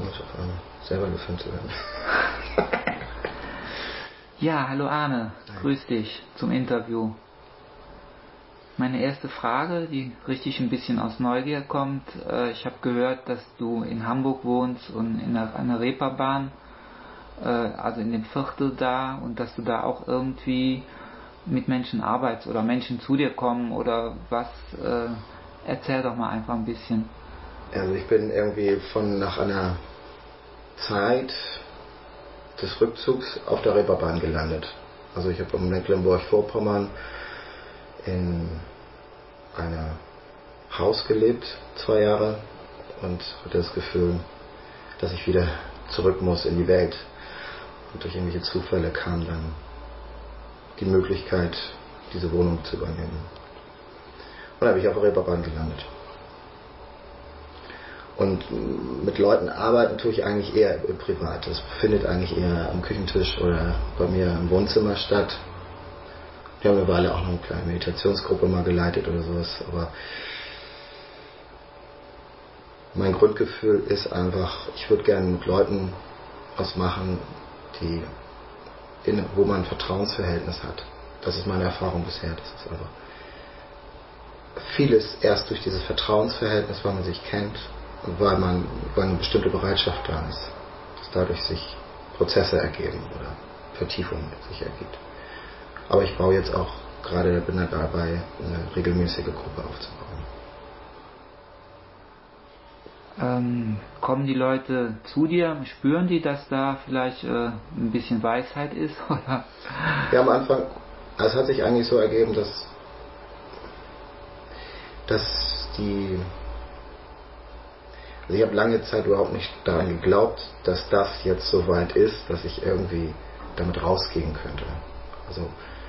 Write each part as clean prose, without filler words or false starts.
komisch, auf einmal selber gefilmt zu werden. Ja, hallo Arne, grüß dich zum Interview. Meine erste Frage, die richtig ein bisschen aus Neugier kommt, ich habe gehört, dass du in Hamburg wohnst und in einer Reeperbahn, also in dem Viertel da, und dass du da auch irgendwie mit Menschen arbeitest oder Menschen zu dir kommen oder was. Erzähl doch mal einfach ein bisschen. Also ich bin irgendwie nach einer Zeit des Rückzugs auf der Reeperbahn gelandet. Also ich habe in Mecklenburg-Vorpommern in einem Haus gelebt, 2 Jahre, und hatte das Gefühl, dass ich wieder zurück muss in die Welt. Und durch irgendwelche Zufälle kam dann die Möglichkeit, diese Wohnung zu übernehmen. Und da bin ich auf der Reeperbahn gelandet. Und mit Leuten arbeiten tue ich eigentlich eher privat. Das findet eigentlich eher am Küchentisch oder bei mir im Wohnzimmer statt. Wir haben eine Weile auch noch eine kleine Meditationsgruppe mal geleitet oder sowas. Aber mein Grundgefühl ist einfach, ich würde gerne mit Leuten was machen, wo man ein Vertrauensverhältnis hat. Das ist meine Erfahrung bisher. Das ist einfach vieles erst durch dieses Vertrauensverhältnis, weil man sich kennt und weil eine bestimmte Bereitschaft da ist, dass dadurch sich Prozesse ergeben oder Vertiefung sich ergibt. Aber ich baue jetzt auch gerade, bin da dabei, eine regelmäßige Gruppe aufzubauen. Kommen die Leute zu dir, spüren die, dass da vielleicht ein bisschen Weisheit ist? Oder? Ja, am Anfang, es hat sich eigentlich so ergeben, dass also ich habe lange Zeit überhaupt nicht daran geglaubt, dass das jetzt so weit ist, dass ich irgendwie damit rausgehen könnte. Also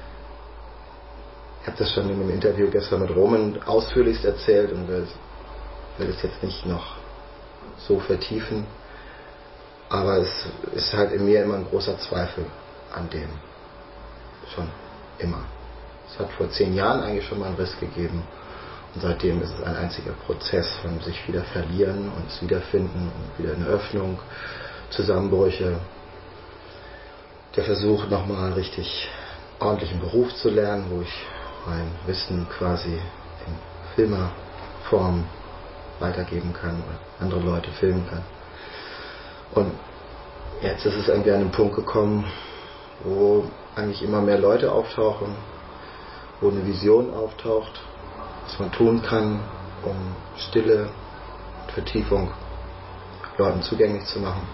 ich habe das schon in einem Interview gestern mit Roman ausführlichst erzählt und will es jetzt nicht noch so vertiefen. Aber es ist halt in mir immer ein großer Zweifel an dem. Schon immer. Es hat vor 10 Jahren eigentlich schon mal einen Riss gegeben. Und seitdem ist es ein einziger Prozess von sich wieder verlieren und es wiederfinden und wieder eine Öffnung, Zusammenbrüche. Der Versuch, nochmal richtig ordentlichen Beruf zu lernen, wo ich mein Wissen quasi in Filmerform weitergeben kann oder andere Leute filmen kann. Und jetzt ist es irgendwie an einen Punkt gekommen, wo eigentlich immer mehr Leute auftauchen, wo eine Vision auftaucht, was man tun kann, um Stille und Vertiefung Leuten zugänglich zu machen.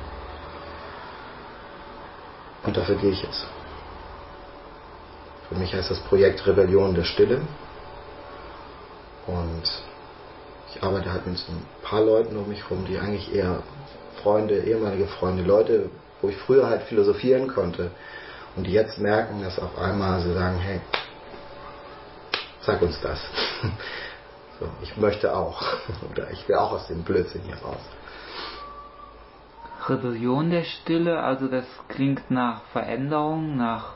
Und dafür gehe ich jetzt. Für mich heißt das Projekt Rebellion der Stille. Und ich arbeite halt mit so ein paar Leuten um mich herum, die eigentlich eher Freunde, ehemalige Freunde, Leute, wo ich früher halt philosophieren konnte. Und die jetzt merken, dass auf einmal sie sagen, hey, sag uns das. So, ich möchte auch. Oder ich will auch aus dem Blödsinn hier raus. Rebellion der Stille, also das klingt nach Veränderung, nach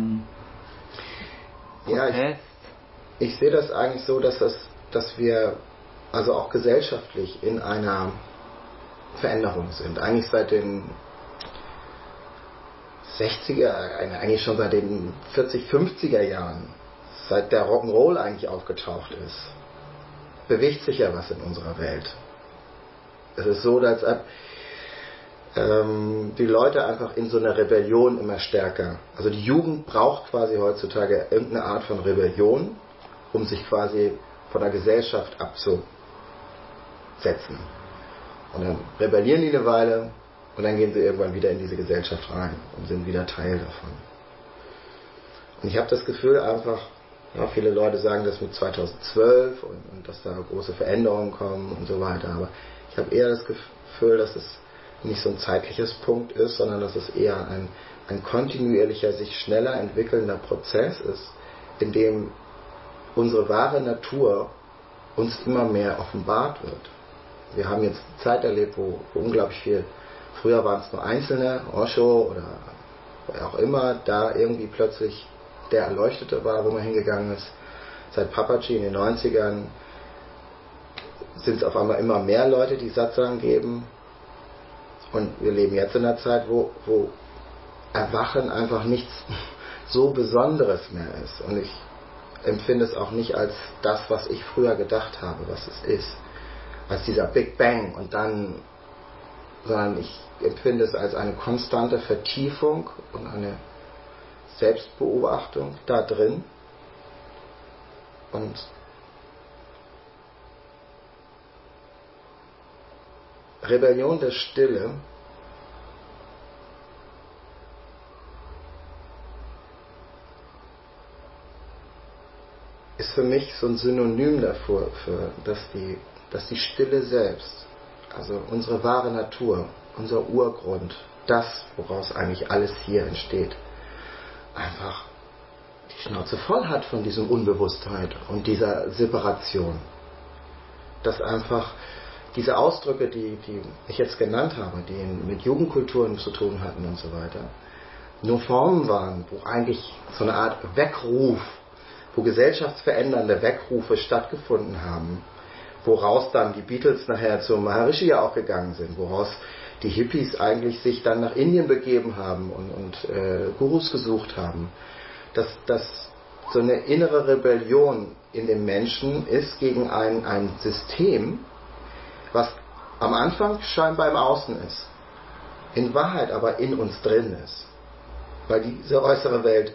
Protest. Ja, ich sehe das eigentlich so, dass wir also auch gesellschaftlich in einer Veränderung sind. Eigentlich seit den 60er, eigentlich schon seit den 40, 50er Jahren, seit der Rock'n'Roll eigentlich aufgetaucht ist, bewegt sich ja was in unserer Welt. Es ist so, als ob die Leute einfach in so einer Rebellion immer stärker, also die Jugend braucht quasi heutzutage irgendeine Art von Rebellion, um sich quasi von der Gesellschaft abzusetzen. Und dann rebellieren die eine Weile und dann gehen sie irgendwann wieder in diese Gesellschaft rein und sind wieder Teil davon. Und ich habe das Gefühl einfach, ja, viele Leute sagen das mit 2012 und dass da große Veränderungen kommen und so weiter, aber ich habe eher das Gefühl, dass es nicht so ein zeitliches Punkt ist, sondern dass es eher ein kontinuierlicher, sich schneller entwickelnder Prozess ist, in dem unsere wahre Natur uns immer mehr offenbart wird. Wir haben jetzt eine Zeit erlebt, wo unglaublich viel, früher waren es nur Einzelne, Osho oder wer auch immer, da irgendwie plötzlich der Erleuchtete war, wo man hingegangen ist. Seit Papaji in den 90ern sind es auf einmal immer mehr Leute, die Satsang geben. Und wir leben jetzt in einer Zeit, wo Erwachen einfach nichts so Besonderes mehr ist. Und ich empfinde es auch nicht als das, was ich früher gedacht habe, was es ist. Als dieser Big Bang und dann, sondern ich empfinde es als eine konstante Vertiefung und eine Selbstbeobachtung da drin. Und Rebellion der Stille ist für mich so ein Synonym dafür, dass die Stille selbst, also unsere wahre Natur, unser Urgrund, das, woraus eigentlich alles hier entsteht, einfach die Schnauze voll hat von diesem Unbewusstheit und dieser Separation. Dass einfach diese Ausdrücke, die ich jetzt genannt habe, die mit Jugendkulturen zu tun hatten und so weiter, nur Formen waren, wo eigentlich so eine Art Weckruf, wo gesellschaftsverändernde Weckrufe stattgefunden haben, woraus dann die Beatles nachher zum Maharishi ja auch gegangen sind, woraus die Hippies eigentlich sich dann nach Indien begeben haben und Gurus gesucht haben, dass so eine innere Rebellion in dem Menschen ist gegen ein System, was am Anfang scheinbar im Außen ist, in Wahrheit aber in uns drin ist. Weil diese äußere Welt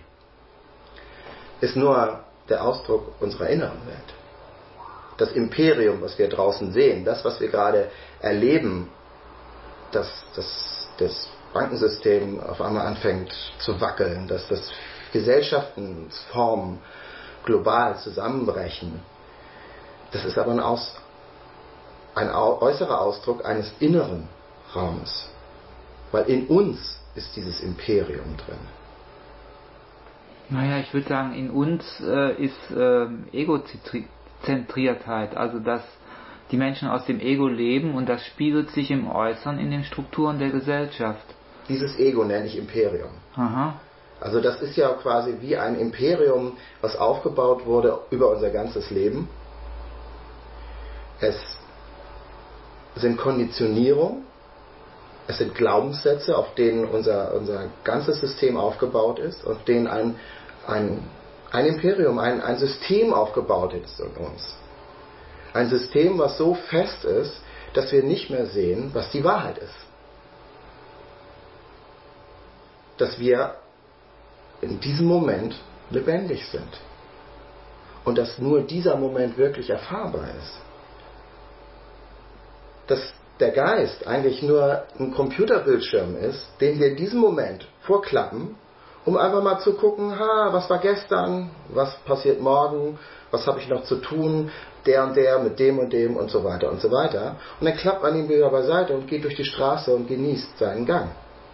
ist nur der Ausdruck unserer inneren Welt. Das Imperium, was wir draußen sehen, das, was wir gerade erleben, dass das Bankensystem auf einmal anfängt zu wackeln, dass das Gesellschaftsformen global zusammenbrechen, das ist aber ein äußerer Ausdruck eines inneren Raumes. Weil in uns ist dieses Imperium drin. Naja, ich würde sagen, in uns ist Egozentriertheit, also dass die Menschen aus dem Ego leben und das spiegelt sich im Äußeren in den Strukturen der Gesellschaft. Dieses Ego nenne ich Imperium. Aha. Also das ist ja quasi wie ein Imperium, was aufgebaut wurde über unser ganzes Leben. Es sind Konditionierung, es sind Glaubenssätze, auf denen unser ganzes System aufgebaut ist, auf denen ein Imperium, ein System aufgebaut ist in uns. Ein System, was so fest ist, dass wir nicht mehr sehen, was die Wahrheit ist. Dass wir in diesem Moment lebendig sind. Und dass nur dieser Moment wirklich erfahrbar ist. Dass der Geist eigentlich nur ein Computerbildschirm ist, den wir in diesem Moment vorklappen, um einfach mal zu gucken, was war gestern, was passiert morgen, was habe ich noch zu tun, der und der mit dem und so weiter und so weiter. Und dann klappt man ihn wieder beiseite und geht durch die Straße und genießt seinen Gang.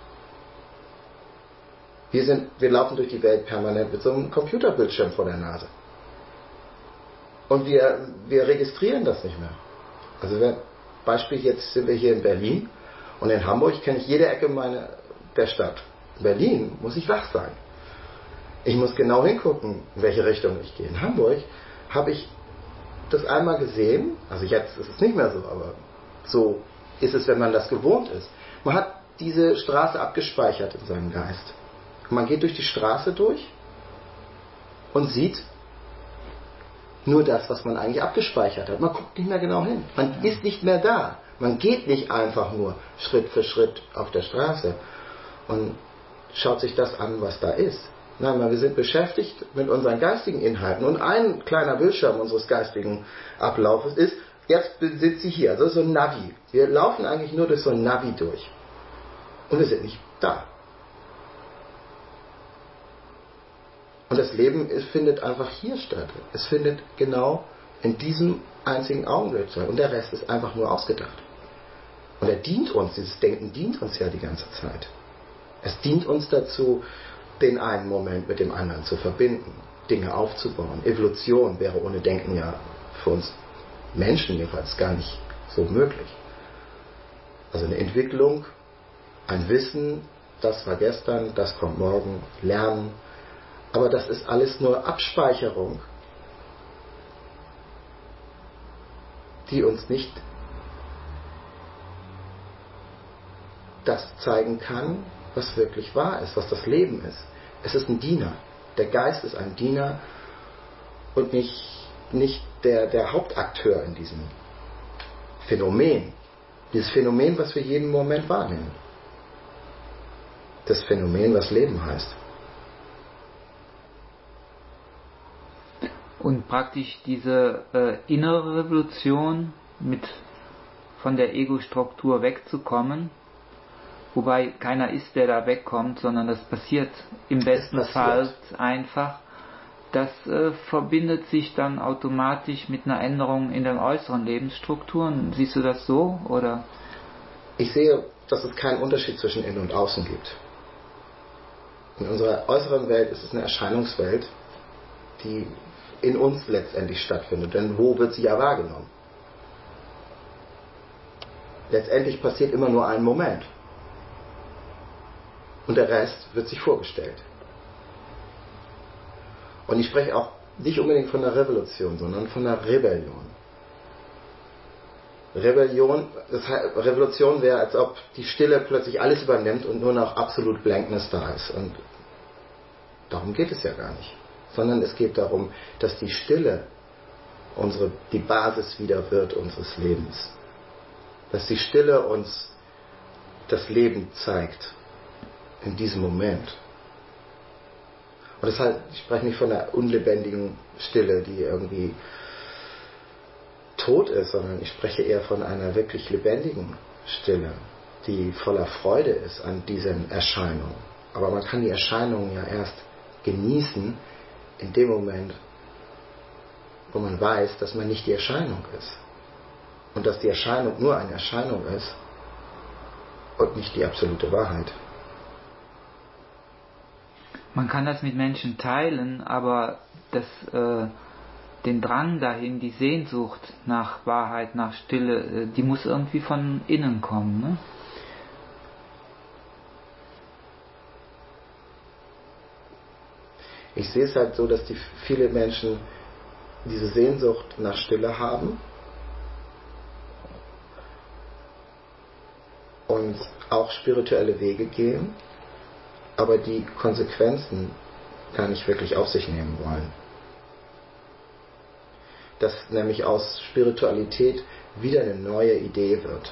Wir laufen durch die Welt permanent mit so einem Computerbildschirm vor der Nase. Und wir registrieren das nicht mehr. Also Beispiel, jetzt sind wir hier in Berlin und in Hamburg kenne ich jede Ecke der Stadt. In Berlin muss ich wach sein. Ich muss genau hingucken, in welche Richtung ich gehe. In Hamburg habe ich das einmal gesehen, also jetzt ist es nicht mehr so, aber so ist es, wenn man das gewohnt ist. Man hat diese Straße abgespeichert in seinem Geist. Und man geht durch die Straße durch und sieht nur das, was man eigentlich abgespeichert hat. Man guckt nicht mehr genau hin. Man ist nicht mehr da. Man geht nicht einfach nur Schritt für Schritt auf der Straße und schaut sich das an, was da ist. Nein, wir sind beschäftigt mit unseren geistigen Inhalten. Und ein kleiner Bildschirm unseres geistigen Ablaufes ist, jetzt sind Sie hier. Also so ein Navi. Wir laufen eigentlich nur durch so ein Navi durch. Und wir sind nicht da. Und das Leben findet einfach hier statt. Es findet genau in diesem einzigen Augenblick statt. Und der Rest ist einfach nur ausgedacht. Und er dient uns, dieses Denken dient uns ja die ganze Zeit. Es dient uns dazu, den einen Moment mit dem anderen zu verbinden, Dinge aufzubauen. Evolution wäre ohne Denken ja für uns Menschen jedenfalls gar nicht so möglich. Also eine Entwicklung, ein Wissen, das war gestern, das kommt morgen, Lernen. Aber das ist alles nur Abspeicherung, die uns nicht das zeigen kann, was wirklich wahr ist, was das Leben ist. Es ist ein Diener. Der Geist ist ein Diener und nicht der Hauptakteur in diesem Phänomen. Dieses Phänomen, was wir jeden Moment wahrnehmen. Das Phänomen, was Leben heißt. Und praktisch diese innere Revolution von der Ego-Struktur wegzukommen, wobei keiner ist, der da wegkommt, sondern das passiert im besten Fall einfach. Das verbindet sich dann automatisch mit einer Änderung in den äußeren Lebensstrukturen. Siehst du das so, oder? Ich sehe, dass es keinen Unterschied zwischen Innen und Außen gibt. In unserer äußeren Welt ist es eine Erscheinungswelt, die in uns letztendlich stattfindet. Denn wo wird sie ja wahrgenommen? Letztendlich passiert immer nur ein Moment. Und der Rest wird sich vorgestellt. Und ich spreche auch nicht unbedingt von einer Revolution, sondern von einer Rebellion. Revolution wäre, als ob die Stille plötzlich alles übernimmt und nur noch absolut Blankness da ist. Und darum geht es ja gar nicht. Sondern es geht darum, dass die Stille die Basis wieder wird unseres Lebens. Dass die Stille uns das Leben zeigt. In diesem Moment. Und deshalb, ich spreche nicht von einer unlebendigen Stille, die irgendwie tot ist, sondern ich spreche eher von einer wirklich lebendigen Stille, die voller Freude ist an diesen Erscheinungen. Aber man kann die Erscheinungen ja erst genießen in dem Moment, wo man weiß, dass man nicht die Erscheinung ist. Und dass die Erscheinung nur eine Erscheinung ist und nicht die absolute Wahrheit. Man kann das mit Menschen teilen, aber den Drang dahin, die Sehnsucht nach Wahrheit, nach Stille, die muss irgendwie von innen kommen, ne? Ich sehe es halt so, dass viele Menschen diese Sehnsucht nach Stille haben und auch spirituelle Wege gehen, aber die Konsequenzen gar nicht wirklich auf sich nehmen wollen. Dass nämlich aus Spiritualität wieder eine neue Idee wird.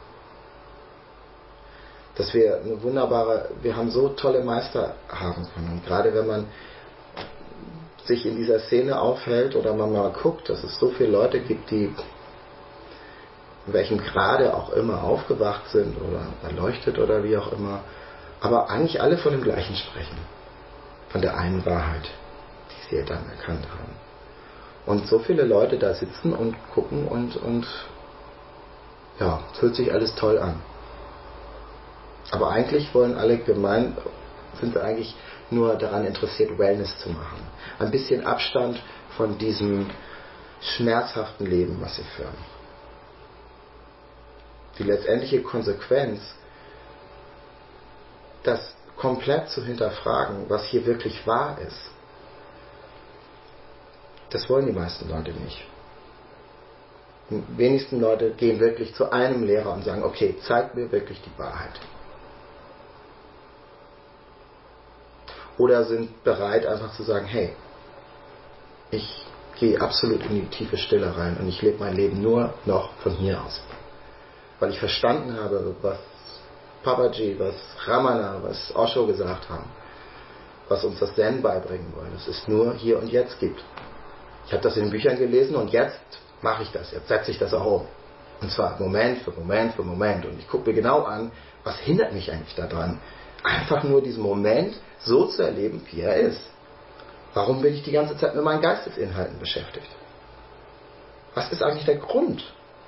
Dass wir wir haben so tolle Meister haben können. Und gerade wenn man sich in dieser Szene aufhält oder man mal guckt, dass es so viele Leute gibt, die in welchem Grade auch immer aufgewacht sind oder erleuchtet oder wie auch immer, aber eigentlich alle von dem Gleichen sprechen. Von der einen Wahrheit, die sie dann erkannt haben. Und so viele Leute da sitzen und gucken und ja, es hört sich alles toll an. Aber eigentlich sind sie eigentlich nur daran interessiert, Wellness zu machen. Ein bisschen Abstand von diesem schmerzhaften Leben, was sie führen. Die letztendliche Konsequenz, das komplett zu hinterfragen, was hier wirklich wahr ist, das wollen die meisten Leute nicht. Die wenigsten Leute gehen wirklich zu einem Lehrer und sagen, okay, zeig mir wirklich die Wahrheit. Oder sind bereit einfach zu sagen, hey, ich gehe absolut in die tiefe Stille rein und ich lebe mein Leben nur noch von hier aus. Weil ich verstanden habe, was Papaji, was Ramana, was Osho gesagt haben, was uns das Zen beibringen wollen, dass es nur hier und jetzt gibt. Ich habe das in den Büchern gelesen und jetzt mache ich das, jetzt setze ich das auch um. Und zwar Moment für Moment für Moment. Und ich gucke mir genau an, was hindert mich eigentlich daran, einfach nur diesen Moment so zu erleben, wie er ist. Warum bin ich die ganze Zeit mit meinen Geistesinhalten beschäftigt? Was ist eigentlich der Grund?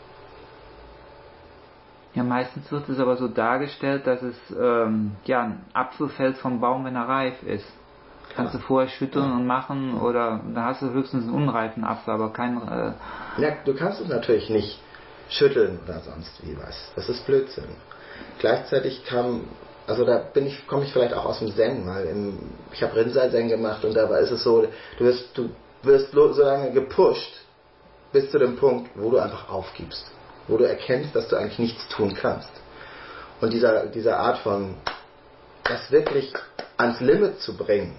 Ja, meistens wird es aber so dargestellt, dass es ein Apfel fällt vom Baum, wenn er reif ist. Kannst du vorher schütteln und machen oder da hast du höchstens einen unreifen Apfel, aber keinen... Ja, du kannst es natürlich nicht schütteln oder sonst wie was. Das ist Blödsinn. Gleichzeitig komme ich vielleicht auch aus dem Zen, weil ich habe Rinzai-Zen gemacht und dabei ist es so, du wirst so lange gepusht bis zu dem Punkt, wo du einfach aufgibst. Wo du erkennst, dass du eigentlich nichts tun kannst. Und diese Art von, das wirklich ans Limit zu bringen,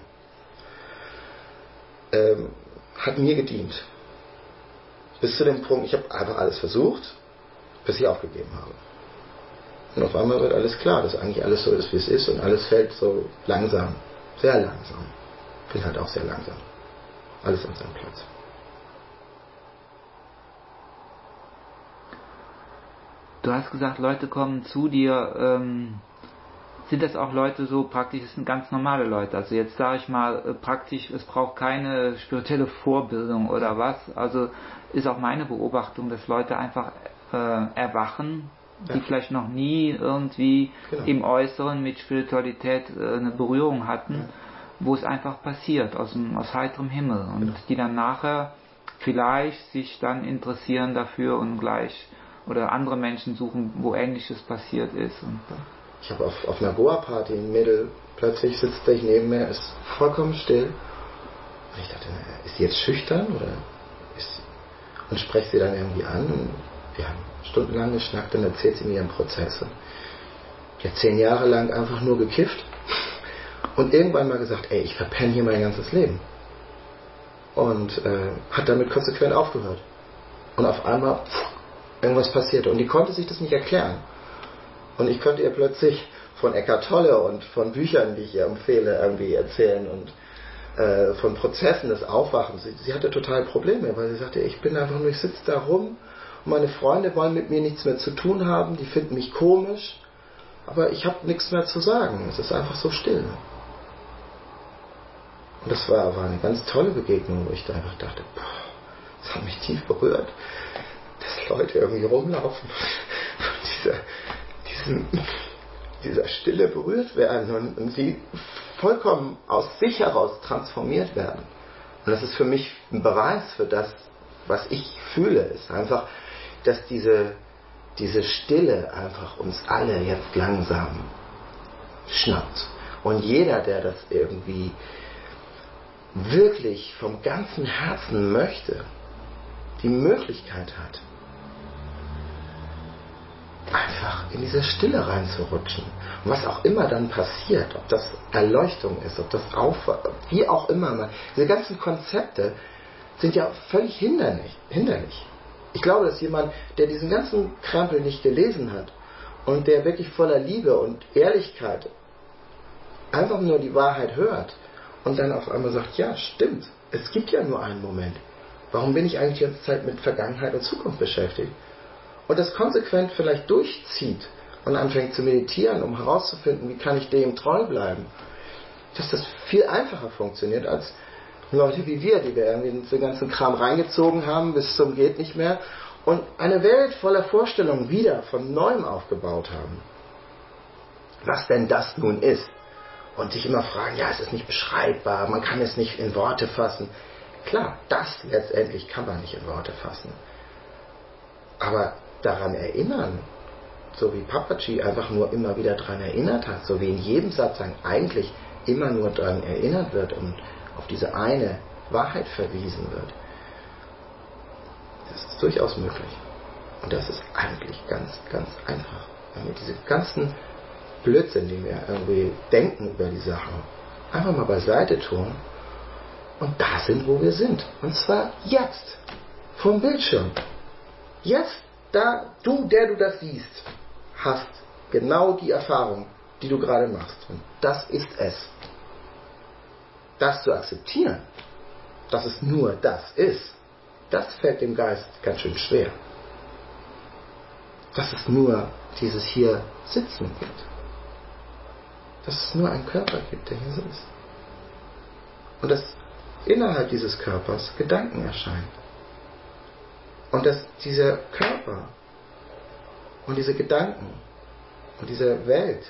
hat mir gedient. Bis zu dem Punkt, ich habe einfach alles versucht, bis ich aufgegeben habe. Und auf einmal wird alles klar, dass eigentlich alles so ist, wie es ist, und alles fällt so langsam, sehr langsam. Ich bin halt auch sehr langsam. Alles an seinem Platz. Du hast gesagt, Leute kommen zu dir. Sind das auch Leute so praktisch, es sind ganz normale Leute? Also jetzt sage ich mal praktisch, es braucht keine spirituelle Vorbildung oder was. Also ist auch meine Beobachtung, dass Leute einfach erwachen, die vielleicht noch nie irgendwie im Äußeren mit Spiritualität eine Berührung hatten, wo es einfach passiert, aus heiterem Himmel. Und die dann nachher vielleicht sich dann interessieren dafür und gleich oder andere Menschen suchen, wo Ähnliches passiert ist. Und ich habe auf einer Goa-Party ein Mädel, plötzlich sitzt gleich neben mir, ist vollkommen still. Und ich dachte, ist sie jetzt schüchtern? Und spreche sie dann irgendwie an. Und wir haben stundenlang geschnackt und erzählt sie mir ihren Prozess. Und die hat 10 Jahre lang einfach nur gekifft. Und irgendwann mal gesagt, ich verpenne hier mein ganzes Leben. Und hat damit konsequent aufgehört. Und auf einmal irgendwas passierte. Und die konnte sich das nicht erklären. Und ich konnte ihr plötzlich von Eckhart Tolle und von Büchern, die ich ihr empfehle, irgendwie erzählen und von Prozessen des Aufwachens. Sie hatte total Probleme, weil sie sagte, ich bin einfach nur, ich sitze da rum und meine Freunde wollen mit mir nichts mehr zu tun haben, die finden mich komisch, aber ich habe nichts mehr zu sagen. Es ist einfach so still. Und das war eine ganz tolle Begegnung, wo ich da einfach dachte, das hat mich tief berührt, dass Leute irgendwie rumlaufen von dieser Stille berührt werden und sie vollkommen aus sich heraus transformiert werden. Und das ist für mich ein Beweis für das, was ich fühle, ist einfach, dass diese Stille einfach uns alle jetzt langsam schnappt. Und jeder, der das irgendwie wirklich vom ganzen Herzen möchte, die Möglichkeit hat, einfach in diese Stille reinzurutschen. Und was auch immer dann passiert, ob das Erleuchtung ist, ob das wie auch immer, diese ganzen Konzepte sind ja völlig hinderlich. Ich glaube, dass jemand, der diesen ganzen Krempel nicht gelesen hat und der wirklich voller Liebe und Ehrlichkeit einfach nur die Wahrheit hört und dann auf einmal sagt, ja, stimmt, es gibt ja nur einen Moment. Warum bin ich eigentlich die ganze Zeit mit Vergangenheit und Zukunft beschäftigt? Und das konsequent vielleicht durchzieht und anfängt zu meditieren, um herauszufinden, wie kann ich dem treu bleiben, dass das viel einfacher funktioniert als Leute wie wir, die wir irgendwie in den ganzen Kram reingezogen haben bis zum geht nicht mehr und eine Welt voller Vorstellungen wieder von Neuem aufgebaut haben. Was denn das nun ist? Und sich immer fragen, ja, es ist nicht beschreibbar, man kann es nicht in Worte fassen. Klar, das letztendlich kann man nicht in Worte fassen. Aber daran erinnern, so wie Papaji einfach nur immer wieder daran erinnert hat, so wie in jedem Satz eigentlich immer nur daran erinnert wird und auf diese eine Wahrheit verwiesen wird, das ist durchaus möglich. Und das ist eigentlich ganz, ganz einfach. Wenn wir diese ganzen Blödsinn, die wir irgendwie denken über die Sachen, einfach mal beiseite tun und da sind, wo wir sind. Und zwar jetzt, vom Bildschirm. Jetzt, da, der du das siehst, hast genau die Erfahrung, die du gerade machst. Und das ist es. Das zu akzeptieren, dass es nur das ist, das fällt dem Geist ganz schön schwer. Dass es nur dieses hier Sitzen gibt. Dass es nur einen Körper gibt, der hier sitzt. Und dass innerhalb dieses Körpers Gedanken erscheinen. Und dass dieser Körper und diese Gedanken und diese Welt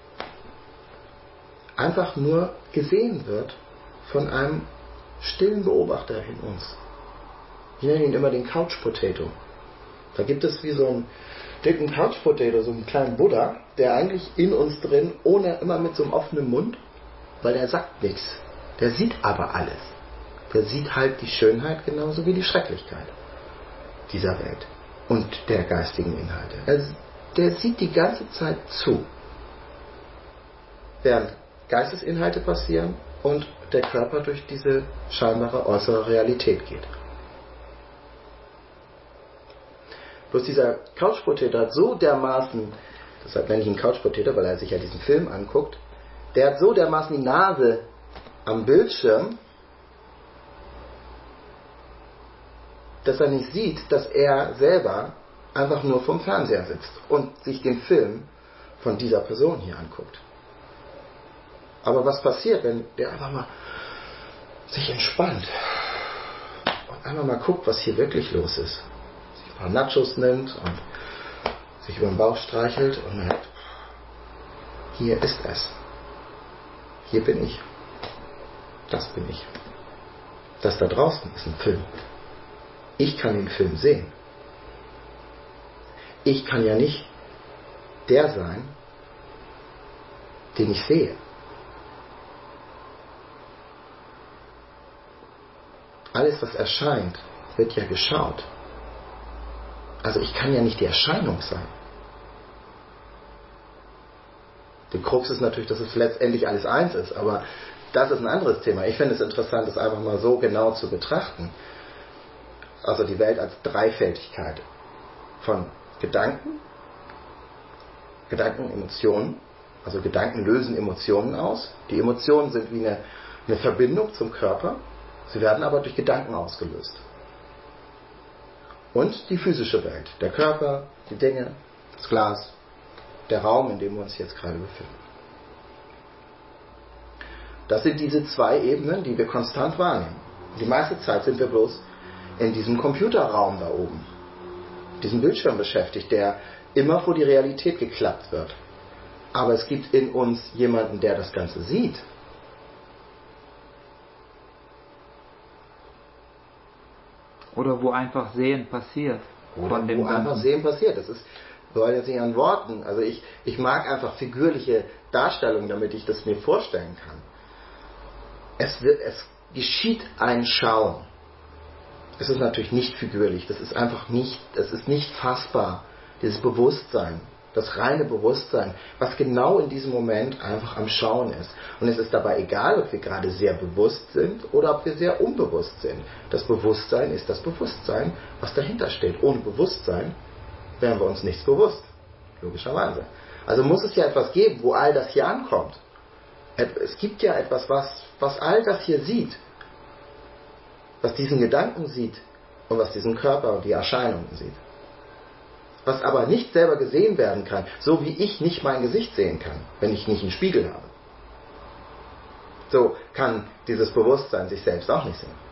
einfach nur gesehen wird von einem stillen Beobachter in uns. Ich nenne ihn immer den Couch Potato. Da gibt es wie so einen dicken Couch Potato, so einen kleinen Buddha, der eigentlich in uns drin, immer mit so einem offenen Mund, weil der sagt nichts. Der sieht aber alles. Der sieht halt die Schönheit genauso wie die Schrecklichkeit dieser Welt und der geistigen Inhalte. Der sieht die ganze Zeit zu. während Geistesinhalte passieren und der Körper durch diese scheinbare äußere Realität geht. Bloß dieser Couch-Potato hat so dermaßen, deshalb nenne ich ihn Couch-Potato, weil er sich ja diesen Film anguckt, der hat so dermaßen die Nase am Bildschirm, dass er nicht sieht, dass er selber einfach nur vorm Fernseher sitzt und sich den Film von dieser Person hier anguckt. Aber was passiert, wenn der einfach mal sich entspannt und einfach mal guckt, was hier wirklich los ist? Sich ein paar Nachos nimmt und sich über den Bauch streichelt und merkt, hier ist es. Hier bin ich. Das bin ich. Das da draußen ist ein Film. Ich kann den Film sehen. Ich kann ja nicht der sein, den ich sehe. Alles, was erscheint, wird ja geschaut. Also ich kann ja nicht die Erscheinung sein. Die Krux ist natürlich, dass es letztendlich alles eins ist, aber das ist ein anderes Thema. Ich finde es interessant, es einfach mal so genau zu betrachten. Also die Welt als Dreifältigkeit von Gedanken, Emotionen, also Gedanken lösen Emotionen aus. Die Emotionen sind wie eine Verbindung zum Körper, sie werden aber durch Gedanken ausgelöst. Und die physische Welt, der Körper, die Dinge, das Glas, der Raum, in dem wir uns jetzt gerade befinden. Das sind diese zwei Ebenen, die wir konstant wahrnehmen. Die meiste Zeit sind wir bloß in diesem Computerraum da oben, diesem Bildschirm beschäftigt, der immer vor die Realität geklappt wird. Aber es gibt in uns jemanden, der das Ganze sieht. Oder wo einfach Sehen passiert. Oder von dem wo einfach Sehen passiert. Das ist, soll jetzt nicht an Worten. Also ich mag einfach figürliche Darstellungen, damit ich das mir vorstellen kann. Es geschieht ein Schauen. Es ist natürlich nicht figürlich, das ist einfach nicht, es ist nicht fassbar, dieses Bewusstsein, das reine Bewusstsein, was genau in diesem Moment einfach am Schauen ist. Und es ist dabei egal, ob wir gerade sehr bewusst sind oder ob wir sehr unbewusst sind. Das Bewusstsein ist das Bewusstsein, was dahinter steht. Ohne Bewusstsein wären wir uns nichts bewusst, logischerweise. Also muss es ja etwas geben, wo all das hier ankommt. Es gibt ja etwas, was all das hier sieht. Was diesen Gedanken sieht und was diesen Körper und die Erscheinungen sieht. Was aber nicht selber gesehen werden kann, so wie ich nicht mein Gesicht sehen kann, wenn ich nicht einen Spiegel habe. So kann dieses Bewusstsein sich selbst auch nicht sehen.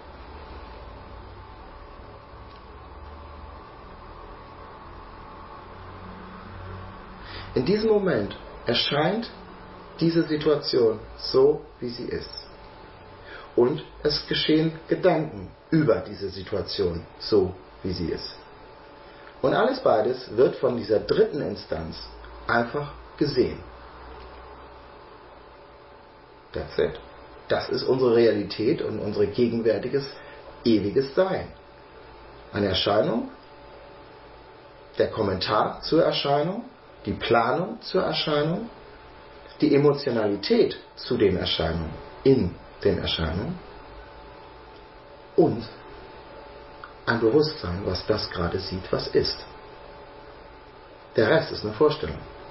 In diesem Moment erscheint diese Situation so, wie sie ist. Und es geschehen Gedanken über diese Situation, so wie sie ist. Und alles beides wird von dieser dritten Instanz einfach gesehen. That's it. Das ist unsere Realität und unser gegenwärtiges, ewiges Sein. Eine Erscheinung, der Kommentar zur Erscheinung, die Planung zur Erscheinung, die Emotionalität zu den Erscheinungen, in den Erscheinungen und ein Bewusstsein, was das gerade sieht, was ist. Der Rest ist eine Vorstellung.